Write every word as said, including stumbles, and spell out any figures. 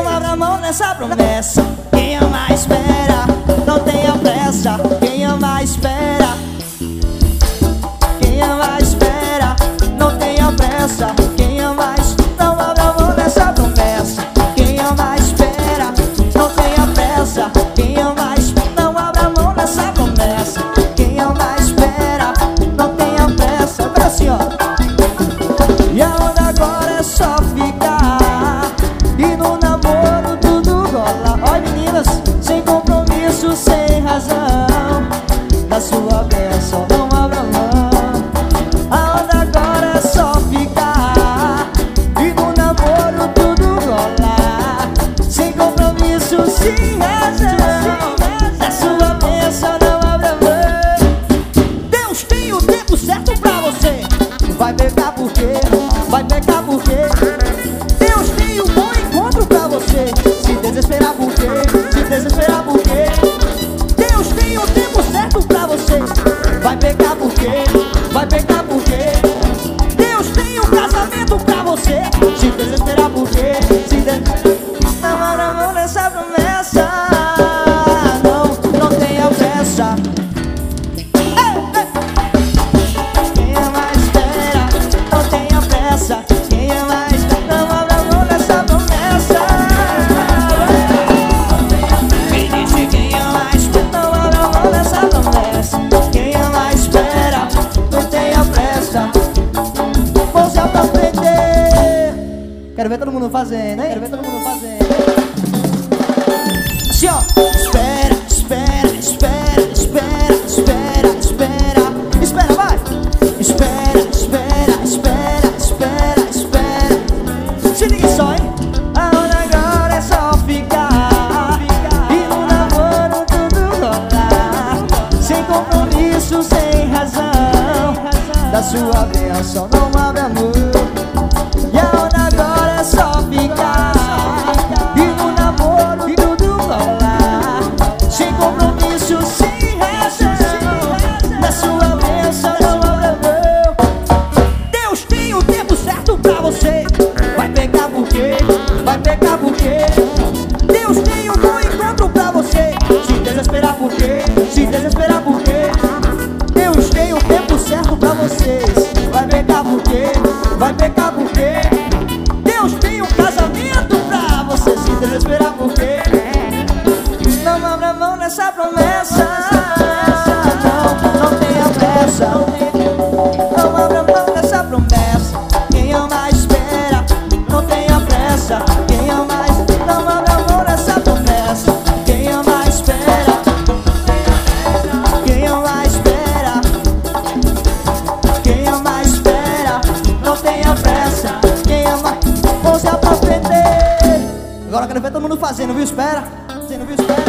Não abra mão nessa promessa. Quem ama espera, não tenha pressa. Quem ama espera, quem ama espera, não tenha pressa. Quem ama espera, não abra mão nessa promessa. Quem ama espera, não tenha pressa. Quem ama espera, não abra mão nessa promessa. Quem ama espera, não tenha pressa. Agora assim, ó. E a onda agora é só ficar, e no namoro tudo rola. Oi meninas, sem compromisso, sem razão, da sua bênção não abra mão. A onda agora é só ficar, e no namoro tudo rola. Sem compromisso, sem razão, da sua bênção não abra mão. Deus tem o tempo certo pra você. Vai pegar por quê? Vai pegar por quê? Deus tem um bom encontro pra você. Se desesperar por quê? Se desesperar por quê? Deus tem o tempo certo pra você. Vai pegar por quê? Vai pegar por quê? Deus tem um casamento pra você. Se desesperar por quê? Se desesperar. Não abra mão nessa promessa. Não, não tenha pressa. Quem ama espera, não tenha pressa. Quem ama espera, não abra mão nessa promessa. Me disse quem ama espera, não abra mão nessa promessa. Quem ama espera, não tenha pressa. Vou se aprender. Quero ver todo mundo fazendo, hein? Quero ver todo mundo fazendo. Assim, ó. Espera, espera, espera, espera, espera, espera. Espera, vai. Espera, espera, espera, espera, espera. Se liga só, hein? A onda agora é só ficar, e no namoro tudo rolar. Sem compromisso, sem razão, da sua bênção não abra mão. E a onda agora é só ficar, e no namoro tudo rolar. Sem compromisso, sem razão, da sua bênção não abra mão. Deus tem o tempo certo pra você. Vai pegar por quê? Vai pegar por quê? Deus tem um bom encontro pra você. Se desesperar por quê? Se desesperar por quê? Deus tem o tempo certo pra vocês. Vai pegar por quê? Vai pegar por quê? Deus tem um casamento pra você. Se desesperar por quê? Não abra mão nessa promessa. Não, não tenha pressa. Não abra mão nessa promessa. Quem ama espera, não tenha pressa. Quem ama espera, não abra mão nessa promessa. Quem ama espera, quem ama espera, quem ama espera, não tenha pressa. Quem ama, vou se aprender. Agora eu quero ver todo mundo fazendo, viu? Espera, fazendo, viu? Espera.